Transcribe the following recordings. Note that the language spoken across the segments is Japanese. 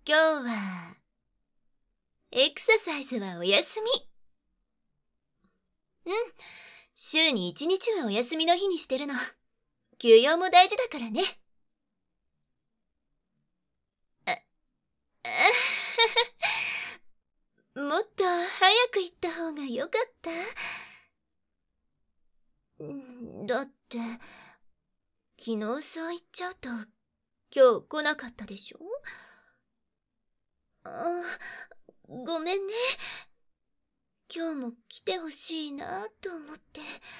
今日は、エクササイズはお休み。週に1日はお休みの日にしてるの。休養も大事だからね。もっと早く行った方がよかった。だって、昨日そう言っちゃうと、今日来なかったでしょ？ごめんね。今日も来てほしいなと思って。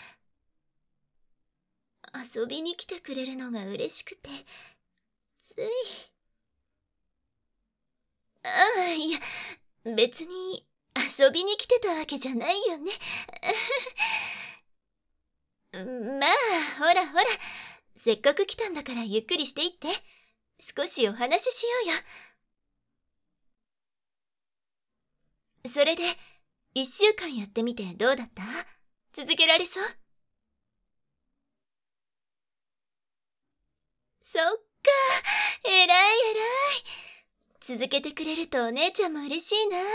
遊びに来てくれるのが嬉しくて、つい。いや、別に遊びに来てたわけじゃないよね。まあ、ほらほら、せっかく来たんだからゆっくりしていって。少しお話ししようよ。それで、1週間やってみてどうだった？続けられそう？そっか、偉い偉い。続けてくれるとお姉ちゃんも嬉しいな。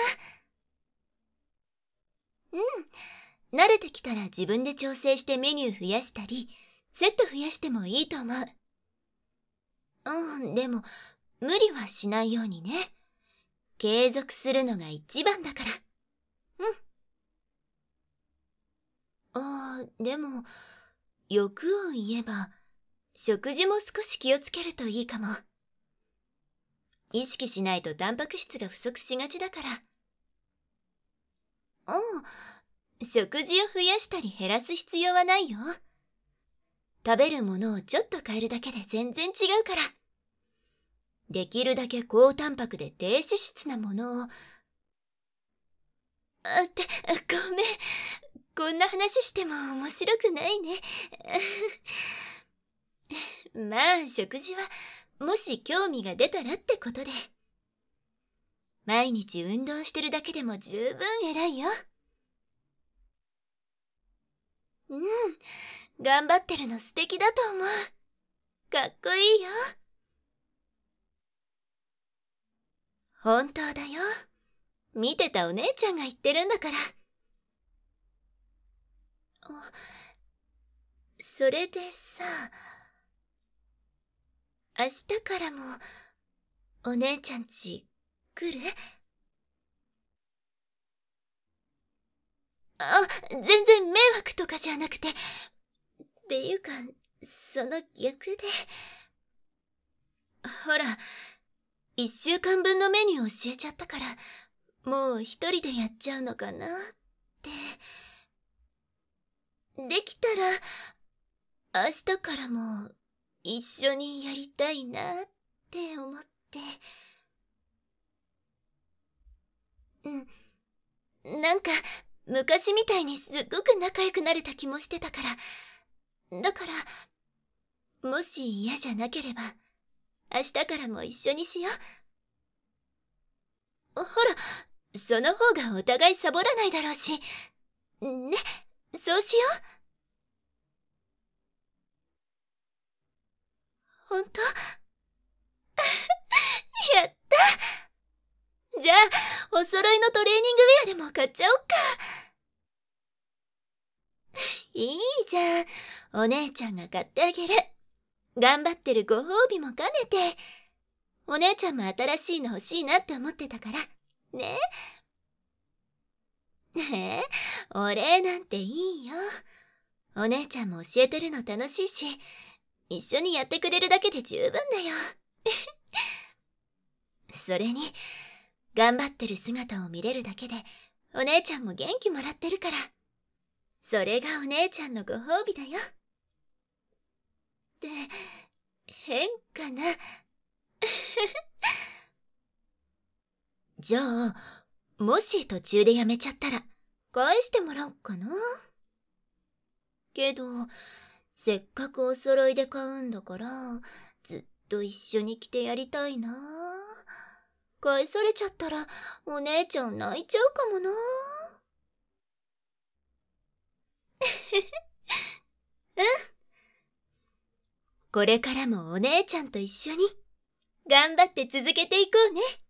慣れてきたら自分で調整してメニュー増やしたり、セット増やしてもいいと思う。でも、無理はしないようにね。継続するのが一番だから。でも、欲を言えば、食事も少し気をつけるといいかも。意識しないとタンパク質が不足しがちだから。食事を増やしたり減らす必要はないよ。食べるものをちょっと変えるだけで全然違うから。できるだけ高タンパクで低脂質なものを。ごめん。こんな話しても面白くないね。まあ、食事は、もし興味が出たらってことで。毎日運動してるだけでも十分偉いよ。頑張ってるの素敵だと思う。かっこいいよ。本当だよ。見てたお姉ちゃんが言ってるんだから。それでさ、明日からもお姉ちゃん家来る？全然迷惑とかじゃなくて、っていうか、その逆で。ほら、1週間分のメニュー教えちゃったから、もう一人でやっちゃうのかなって。できたら、明日からも一緒にやりたいなって思って。なんか、昔みたいにすっごく仲良くなれた気もしてたから。だから、もし嫌じゃなければ、明日からも一緒にしよう。ほら、その方がお互いサボらないだろうし。ね、そうしよう。ほんと？やった！じゃあ、お揃いのトレーニングウェアでも買っちゃおっか。いいじゃん。お姉ちゃんが買ってあげる。頑張ってるご褒美も兼ねて。お姉ちゃんも新しいの欲しいなって思ってたから。ね？お礼なんていいよ。お姉ちゃんも教えてるの楽しいし、一緒にやってくれるだけで十分だよ。それに、頑張ってる姿を見れるだけで、お姉ちゃんも元気もらってるから。それがお姉ちゃんのご褒美だよ。って、変かな。じゃあ、もし途中でやめちゃったら、返してもらおっかな。けど、せっかくお揃いで買うんだから、ずっと一緒に着てやりたいな。返されちゃったら、お姉ちゃん泣いちゃうかもな。これからもお姉ちゃんと一緒に、頑張って続けていこうね。